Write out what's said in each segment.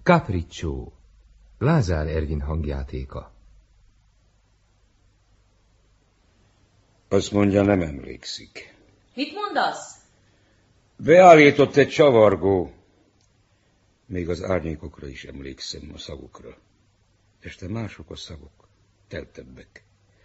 Capriccio, Lázár Ervin hangjátéka. Azt mondja, nem emlékszik. Mit mondasz? Beállított egy csavargó. Még az árnyékokra is emlékszem, a szagokra. Este mások a szagok, teltebbek.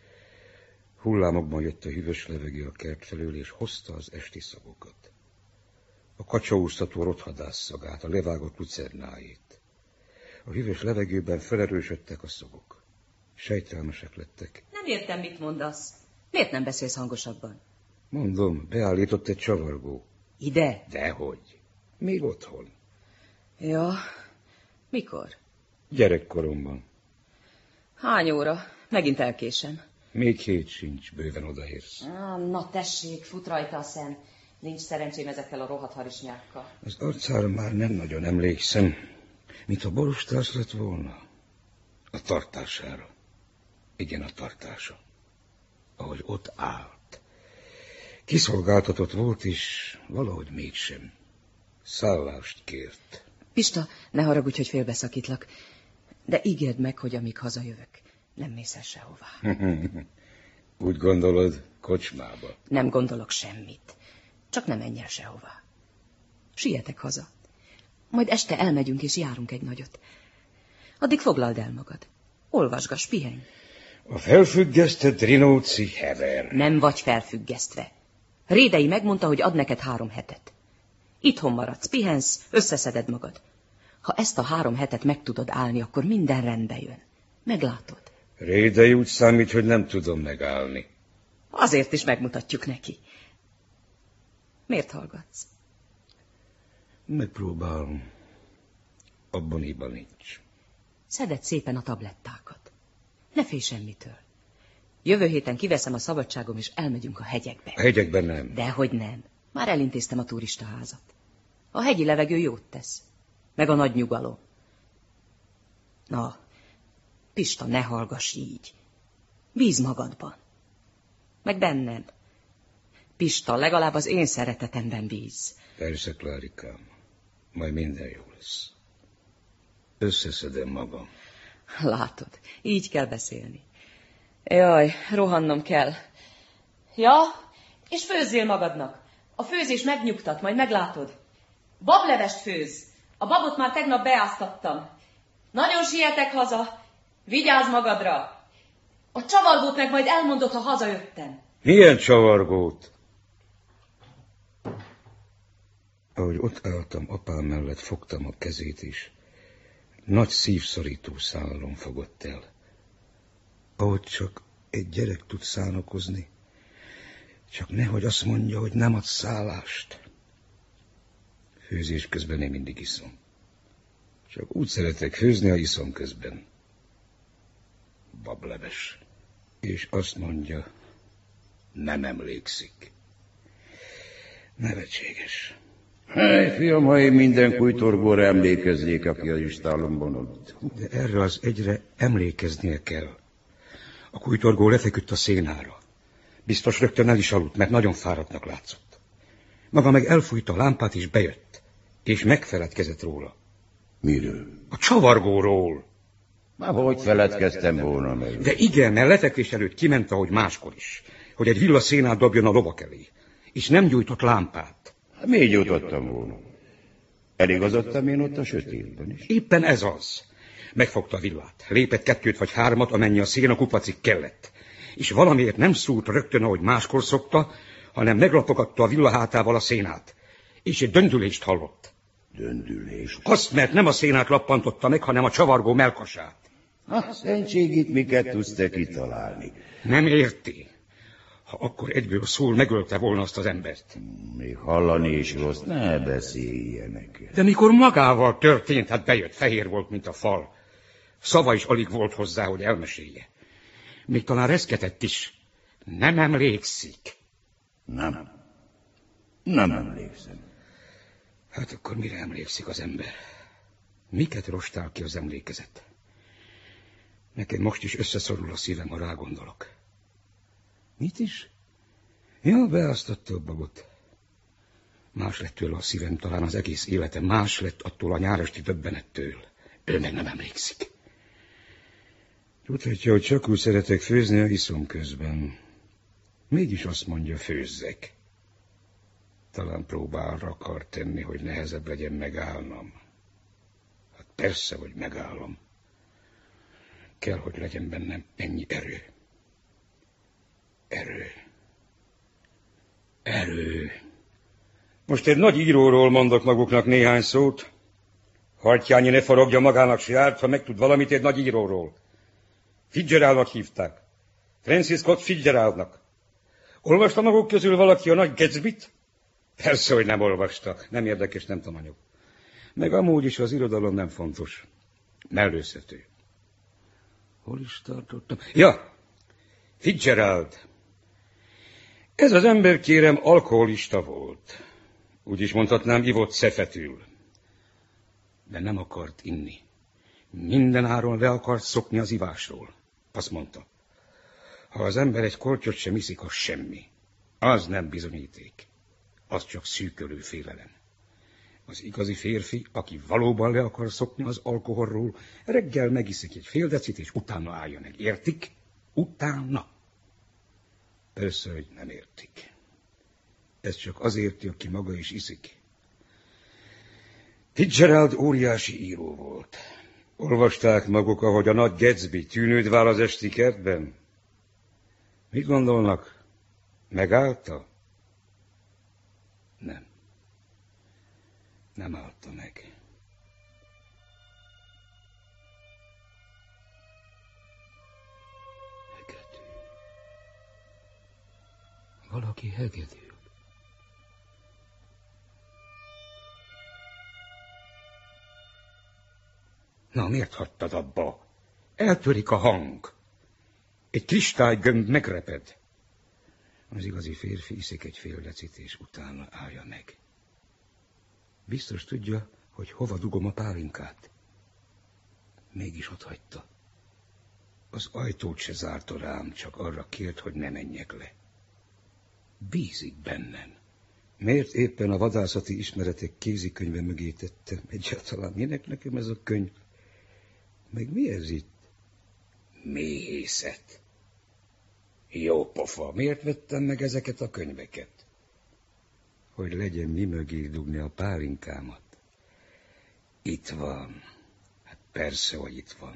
Hullámokban jött a hűvös levegő a kert felől, és hozta az esti szagokat. A kacsaúztató rothadász szagát, a levágott lucernáit. A hűvös levegőben felerősödtek a szagok. Sejtelmesek lettek. Nem értem, mit mondasz. Miért nem beszélsz hangosabban? Mondom, beállított egy csavargó. Ide? Dehogy. Még otthon. Ja, mikor? Gyerekkoromban. Hány óra? Megint elkésem. Még 7 sincs, bőven odaérsz. Na tessék, fut rajta a szem. Nincs szerencsém ezekkel a rohadt harisnyákkal. Az arcára már nem nagyon emlékszem, mint a borostás lett volna. A tartására. Igen, a tartása. Ahogy ott állt. Kiszolgáltatott volt, és valahogy mégsem. Szállást kért. Pista, ne haragudj, hogy félbeszakítlak, de ígérd meg, hogy amíg hazajövök, nem mész el sehová. Úgy gondolod, kocsmába? Nem gondolok semmit. Csak nem menj el sehová. Sietek haza. Majd este elmegyünk és járunk egy nagyot. Addig foglald el magad. Olvasgass, pihenj. A felfüggesztett Rinóci hever. Nem vagy felfüggesztve. Rédei megmondta, hogy ad neked 3 hetet. Itthon maradsz, pihensz, összeszeded magad. Ha ezt a 3 hetet meg tudod állni, akkor minden rendbe jön. Meglátod. Rédei úgy számít, hogy nem tudom megállni. Azért is megmutatjuk neki. Miért hallgatsz? Megpróbálom. Abban hiba nincs. Szeded szépen a tablettákat. Ne félj semmitől. Jövő héten kiveszem a szabadságom, és elmegyünk a hegyekbe. A hegyekben nem. Dehogy nem. Már elintéztem a turistaházat. A hegyi levegő jót tesz. Meg a nagy nyugalom. Na, Pista, ne hallgass így. Bíz magadban. Meg bennem. Pista, legalább az én szeretetemben bíz. Persze, Klárikám. Majd minden jó lesz. Összeszedem magam. Látod, így kell beszélni. Jaj, rohannom kell. Ja, és főzzél magadnak. A főzés megnyugtat, majd meglátod. Bablevest főz. A babot már tegnap beáztattam. Nagyon sietek haza. Vigyázz magadra. A csavargót meg majd elmondod, ha hazajöttem. Milyen csavargót? Ahogy ott álltam apám mellett, fogtam a kezét is. Nagy szívszorító szállalom fogott el. Ahogy csak egy gyerek tud szánakozni, csak nehogy azt mondja, hogy nem ad szállást. Főzés közben nem mindig iszom. Csak úgy szeretek főzni, ha iszom közben. Bableves. És azt mondja, nem emlékszik. Nevetséges. Hely, fiam, ha én minden kújtorgóra emlékeznék, aki az istálomban aludt. De erre az egyre emlékeznie kell. A kújtorgó lefeküdt a szénára. Biztos rögtön el is aludt, mert nagyon fáradtnak látszott. Maga meg elfújta a lámpát, és bejött. És megfeledkezett róla. Miről? A csavargóról. Már hogy feledkeztem volna meg? De igen, mert lefekvés előtt kiment, ahogy máskor is, hogy egy villaszénát dobjon a lovak elé. És nem gyújtott lámpát. Még gyújtottam volna. Eligazodtam én ott a sötétben is. Éppen ez az. Megfogta a villát. Lépett 2 vagy 3, amennyi a szén a kupacig kellett. És valamiért nem szúrt rögtön, ahogy máskor szokta, hanem meglapogatta a villa hátával a szénát. És egy döndülést hallott. Döndülést? Azt, mert nem a szénát lappantotta meg, hanem a csavargó melkasát. Szentségit miket tudsz te kitalálni? Nem érti. Ha akkor egyből szól, megölte volna azt az embert. Még hallani is rossz, ne beszélj ilyeneket. De mikor magával történt, hát bejött, fehér volt, mint a fal. Szava is alig volt hozzá, hogy elmesélje. Még talán reszketett is. Nem emlékszik. Nem emlékszem. Hát akkor mire emlékszik az ember? Miket rostál ki az emlékezet? Nekem most is összeszorul a szívem, ha rágondolok. Mit is? Ja, beáztatta a babot. Más lett tőle a szívem, talán az egész életem más lett attól a nyáresti döbbenettől. Ő meg nem emlékszik. Tudhatja, hogy csak úgy szeretek főzni, a iszom közben. Mégis azt mondja, főzzek. Talán próbálra akar tenni, hogy nehezebb legyen megállnom. Hát persze, hogy megállom. Kell, hogy legyen bennem ennyi erő. Erő. Most egy nagy íróról mondok maguknak néhány szót. Hartyányi ne forogja magának se árt, ha megtud valamit egy nagy íróról. Fitzgeraldnak hívták. Francis Scott Fitzgeraldnak. Olvasta maguk közül valaki a Nagy Gatsbyt? Persze, hogy nem olvasta. Nem érdekes, nem tananyag. Meg amúgy is az irodalom nem fontos. Mellőzhető. Hol is tartottam? Ja, Fitzgerald. Ez az ember, kérem, alkoholista volt. Úgy is mondhatnám, ivott szefetül. De nem akart inni. Minden áron le akart szokni az ivásról. Azt mondta, ha az ember egy kortyot sem iszik, az semmi. Az nem bizonyíték. Az csak szűkölő félelem. Az igazi férfi, aki valóban le akar szokni az alkoholról, reggel megiszik egy fél decit, és utána állja meg. Értik? Utána. Persze, hogy nem értik. Ez csak az érti, aki maga is iszik. Fitzgerald óriási író volt. Olvasták maguk, ahogy a Nagy Gatsby tűnőd vál az esti kertben? Mit gondolnak? Megállta? Nem. Nem állta meg. Hegedű. Valaki hegedül. Na, miért hagytad abba? Eltörik a hang. Egy kristálygömb megreped. Az igazi férfi iszik egy fél decit, és utána állja meg. Biztos tudja, hogy hova dugom a pálinkát. Mégis ott hagyta. Az ajtót se zárta rám, csak arra kért, hogy ne menjek le. Bízik bennem. Miért éppen a vadászati ismeretek kézikönyve mögé tettem? Egyáltalán minek nekem ez a könyv? Meg mi ez itt? Méhészet. Jó pofa, miért vettem meg ezeket a könyveket? Hogy legyen mi mögé dugni a pálinkámat. Itt van. Hát persze, hogy itt van.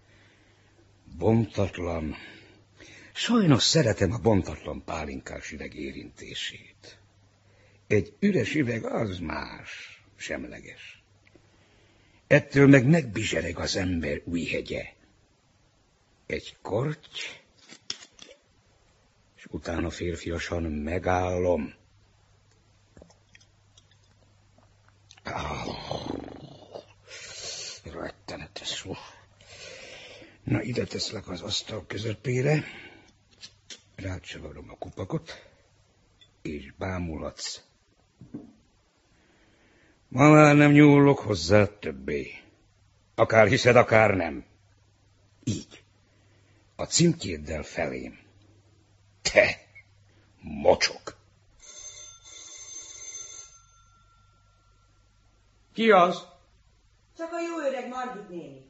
Bontatlan. Sajnos szeretem a bontatlan pálinkás üveg érintését. Egy üres üveg az más, semleges. Ettől meg megbizsereg az ember új hegye. Egy korty, és utána férfiasan megállom. Rettenetes. Na, ide teszlek az asztal közepére, rácsavarom a kupakot, és bámulhatsz. Ma már nem nyúlok hozzá többé. Akár hiszed, akár nem. Így. A címkéddel felém. Te, mocsok! Ki az? Csak a jó öreg Margit néni.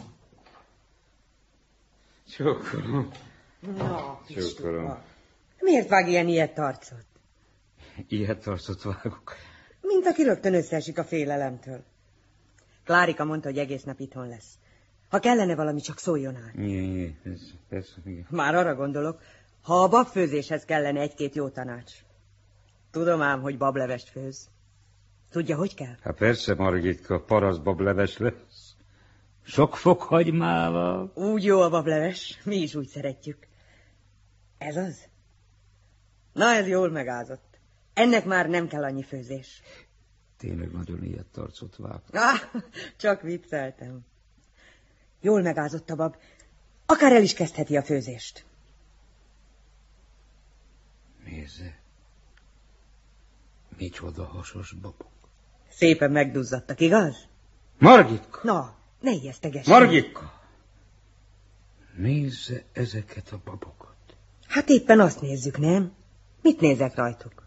Csókolom. Na, Csókolom. Miért vág ilyen ilyet arcot? Ilyet arcot vágok. Mint aki rögtön összeesik a félelemtől. Klárika mondta, hogy egész nap itthon lesz. Ha kellene valami, csak szóljon át. Jé, persze, igen. Már arra gondolok, ha a babfőzéshez kellene egy-két jó tanács. Tudom ám, hogy bablevest főz. Tudja, hogy kell? Hát persze, Margitka, parasztbableves lesz. Sok fokhagymával. Úgy jó a bableves, mi is úgy szeretjük. Ez az? Na, ez jól megázott. Ennek már nem kell annyi főzés. Tényleg nagyon ilyet arcot vág. Csak vicceltem. Jól megázott a bab. Akár el is kezdheti a főzést. Nézze. Micsoda hasos babok. Szépen megduzzadtak, igaz? Margitka! Na, ne ijesztegess. Margitka! Nézze ezeket a babokat. Hát éppen azt nézzük, nem? Mit nézek rajtuk?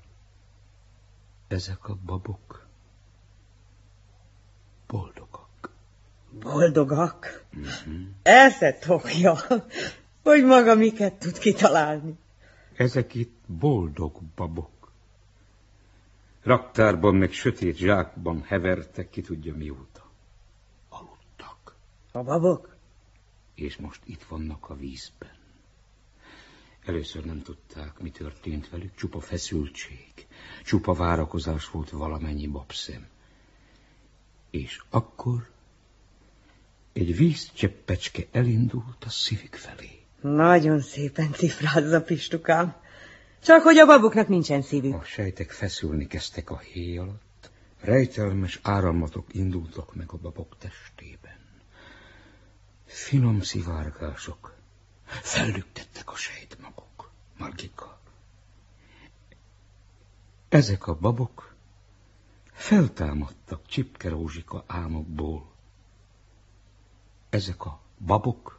Ezek a babok boldogak. Boldogak? Esze tokja, hogy maga miket tud kitalálni. Ezek itt boldog babok. Raktárban meg sötét zsákban hevertek, ki tudja mióta. Aludtak. A babok? És most itt vannak a vízben. Először nem tudták, mi történt velük, csupa feszültség, csupa várakozás volt valamennyi babszem. És akkor egy vízcseppecske elindult a szívük felé. Nagyon szépen cifrázza, Pistukám. Csak hogy a baboknak nincsen szívük. A sejtek feszülni kezdtek a héj alatt, rejtelmes áramlatok indultak meg a babok testében. Finom szivárgások fellüktettek a sejtmagok, Margika. Ezek a babok feltámadtak Csipke Rózsika álmokból. Ezek a babok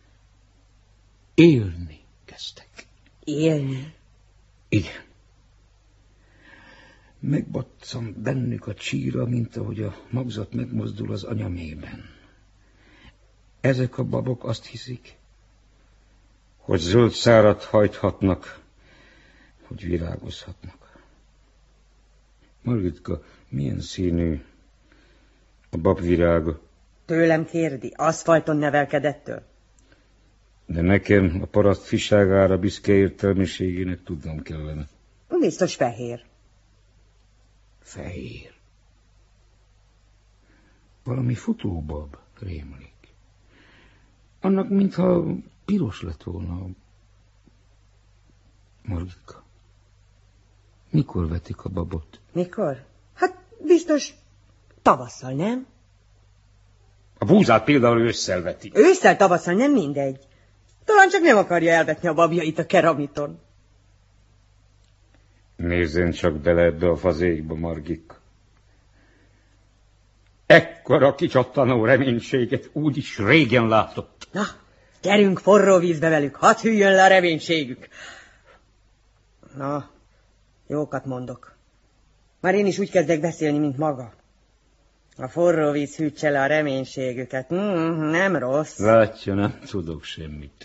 élni kezdtek. Élni? Igen. Megbaccant bennük a csíra, mint ahogy a magzat megmozdul az anyamében. Ezek a babok azt hiszik, hogy zöld szárat hajthatnak, hogy virágozhatnak. Margitka, milyen színű a babvirága? Tőlem kérdi, aszfalton nevelkedettől. De nekem a paraszt fiságára büszke értelmiségének tudnom kellene. Biztos fehér. Fehér. Valami futóbab rémlik. Annak mintha piros lett volna. Margika, mikor vetik a babot? Mikor? Hát biztos tavasszal, nem? A búzát például ősszel vetik. Ősszel, tavasszal nem mindegy. Talán csak nem akarja elvetni a babjait a keramiton. Nézzen csak bele ebbe a fazékba, Margika. Ekkora kicsattanó reménységet úgyis régen látott. Na, gyerünk forró vízbe velük, hadd hűljön le a reménységük. Na, jókat mondok. Már én is úgy kezdek beszélni, mint maga. A forró víz hűtse le a reménységüket. Nem rossz. Látja, nem tudok semmit.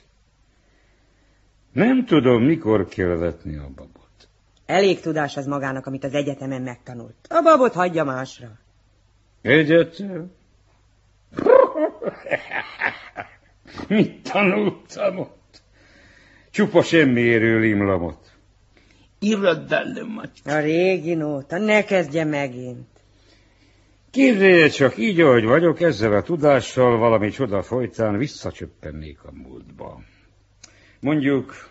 Nem tudom, mikor kell vetni a babot. Elég tudás az magának, amit az egyetemen megtanult. A babot hagyja másra. Egyetem? Mit tanultam ott? Csupa semmiéről imlamot. Irodalmat. A régi nóta, ne kezdje megint. Képzelje csak, így, ahogy vagyok, ezzel a tudással valami csoda folytán visszacsöppennék a múltba. Mondjuk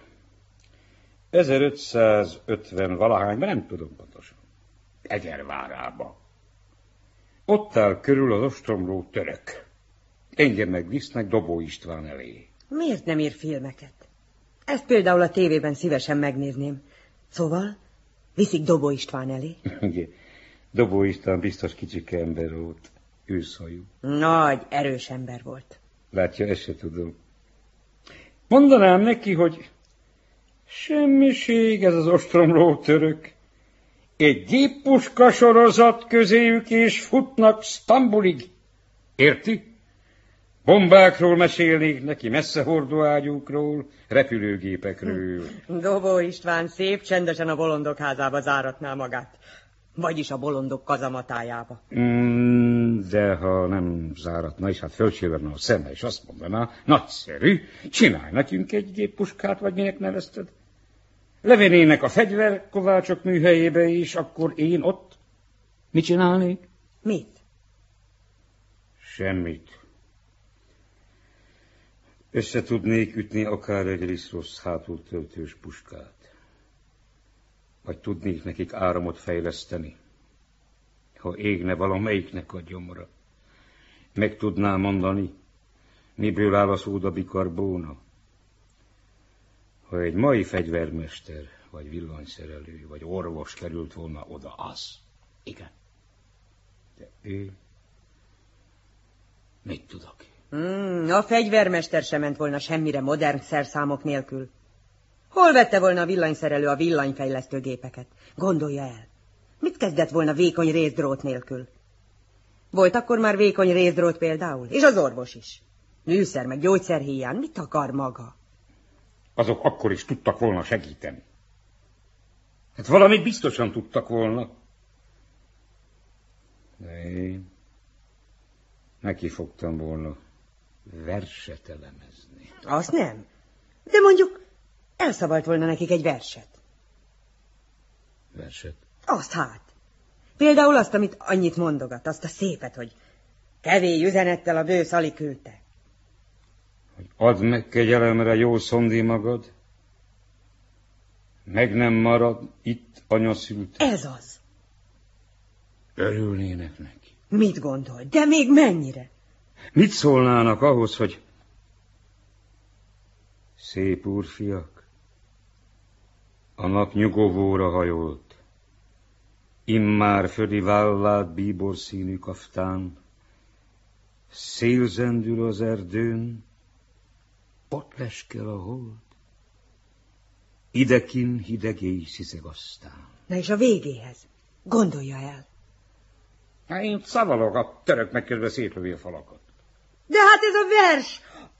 1550 valahányban, nem tudom pontosan, Egervárába. Ott áll körül az ostromló török. Engem megvisznek Dobó István elé. Miért nem ír filmeket? Ezt például a tévében szívesen megnézném. Szóval, viszik Dobó István elé? Igen, Dobó István biztos kicsike ember volt, őszhajú. Nagy, erős ember volt. Látja, ezt se tudom. Mondanám neki, hogy semmiség ez az ostromló török. Egy géppuska sorozat közéjük, és futnak Sztambulig. Érti? Bombákról mesélnék neki, messzehordó ágyúkról, repülőgépekről. Dobó István szép csendesen a bolondok házába záratná magát. Vagyis a bolondok kazamatájába. De ha nem záratna, és hát fölcsillana a szeme, és azt mondaná, nagyszerű, csinálj nekünk egy géppuskát, vagy minek nevezted? Levennének a fegyverkovácsok műhelyébe, és akkor én ott mit csinálnék? Mit? Semmit. Össze tudnék ütni akár egy riszrossz hátultöltős puskát. Vagy tudnék nekik áramot fejleszteni. Ha égne valamelyiknek a gyomra, meg tudná mondani, miből áll a szódabikarbóna. Ha egy mai fegyvermester, vagy villanyszerelő, vagy orvos került volna oda, az. Igen. De ő... mit tudok? A fegyvermester sem ment volna semmire modern szerszámok nélkül. Hol vette volna a villanyszerelő a villanyfejlesztő gépeket? Gondolja el. Mit kezdett volna vékony részdrót nélkül? Volt akkor már vékony rézdrót például, és az orvos is. Műszer meg gyógyszer hiány, mit akar maga? Azok akkor is tudtak volna segíteni. Hát valamit biztosan tudtak volna. De én neki fogtam volna verset elemezni. Azt nem. De mondjuk elszabalt volna nekik egy verset. Verset? Azt hát. Például azt, amit annyit mondogat, azt a szépet, hogy kevély üzenettel a bősz alig küldte. Hogy add meg kegyelemre, jó szondi magad, meg nem marad itt anya szülte. Ez az. Örülnének neki. Mit gondol? De még mennyire? Mit szólnának ahhoz, hogy szép úrfiak, a nap nyugovóra hajolt, immár födi vállát bíborszínű kaftán, szél zendül az erdőn, ott leskel a hold, idekin hideg éj sziszeg aztán. Na és a végéhez? Gondolja el. Hát én szavalok, a török meg közben szétlövi a falakat. De hát ez a vers!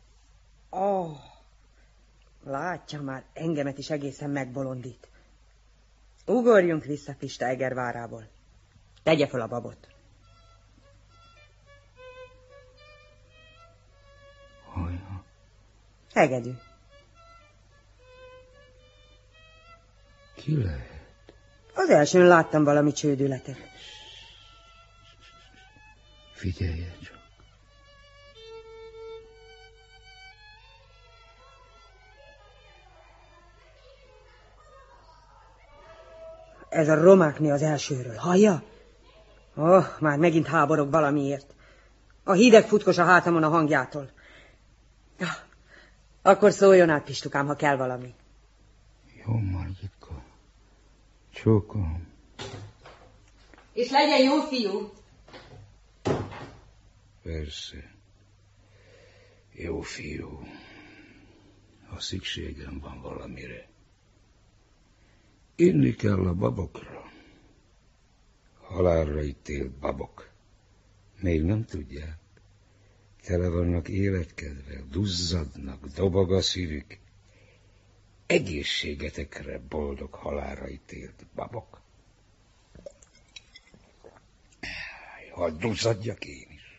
Látja már, engemet is egészen megbolondít. Ugorjunk vissza Pista Egervárából. Tegye fel a babot. Hajha. Hegedű. Ki lehet? Az elsőn láttam valami csődületet. Figyelje csak. Ez a romákné az elsőről, hallja? Már megint háborog valamiért. A hideg futkos a hátamon a hangjától. Akkor szóljon át, Pistukám, ha kell valami. Jó, Margitka. Csókolom. És legyen jó fiú. Persze. Jó fiú. Ha szükségem van valamire. Inni kell a babokra. Halálra ítélt babok. Még nem tudják. Tele vannak életkedvel, duzzadnak, dobog a szívük. Egészségetekre boldog halálra ítélt babok. Ha duzzadjak én is.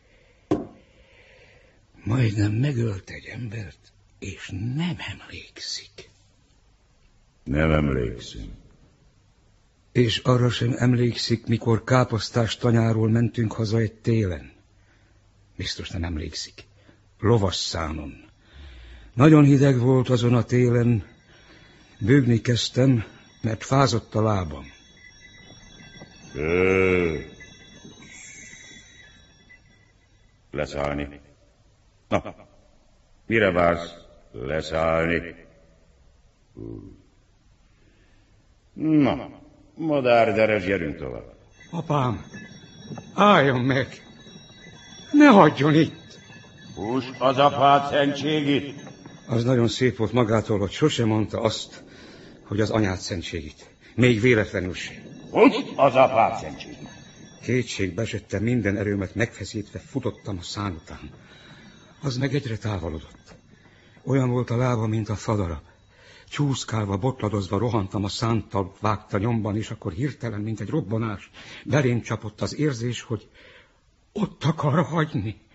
Majdnem megölt egy embert, és nem emlékszik. Nem emlékszem. És arra sem emlékszik, mikor káposztás tanyáról mentünk haza egy télen. Biztos nem emlékszik. Lovasszánon. Nagyon hideg volt azon a télen. Bőgni kezdtem, mert fázott a lábam. Leszállni. Na, mire vársz? Leszállni. Na, madárderes, gyerünk tovább. Apám, álljon meg! Ne hagyjon itt! Húsd az apád szentségét! Az nagyon szép volt magától, hogy sosem mondta azt, hogy az anyád szentségét. Még véletlenül sem. Húsd az apád szentségét! Kétségbe esettem, minden erőmet megfeszítve futottam a szán után. Az meg egyre távolodott. Olyan volt a lába, mint a fadarab. Csúszkálva, botladozva rohantam a szántal, vágta nyomban, és akkor hirtelen, mint egy robbanás, belém csapott az érzés, hogy ott akar hagyni.